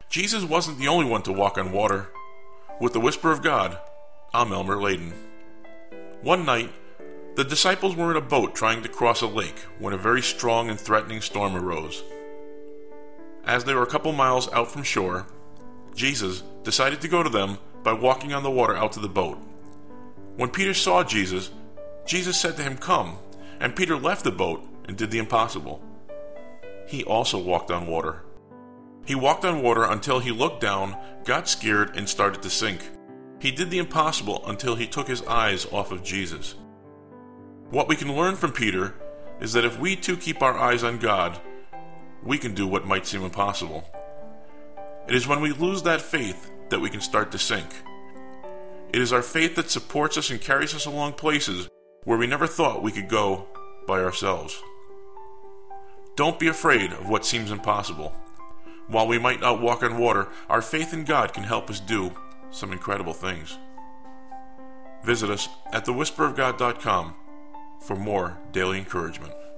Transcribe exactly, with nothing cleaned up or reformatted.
Jesus wasn't the only one to walk on water. With the whisper of God, I'm Elmer Layden. One night, the disciples were in a boat trying to cross a lake when a very strong and threatening storm arose. As they were a couple miles out from shore, Jesus decided to go to them by walking on the water out to the boat. When Peter saw Jesus, Jesus said to him, "Come," and Peter left the boat and did the impossible. He also walked on water. He walked on water until he looked down, got scared, and started to sink. He did the impossible until he took his eyes off of Jesus. What we can learn from Peter is that if we too keep our eyes on God, we can do what might seem impossible. It is when we lose that faith that we can start to sink. It is our faith that supports us and carries us along places where we never thought we could go by ourselves. Don't be afraid of what seems impossible. While we might not walk on water, our faith in God can help us do some incredible things. Visit us at the whisper of god dot com for more daily encouragement.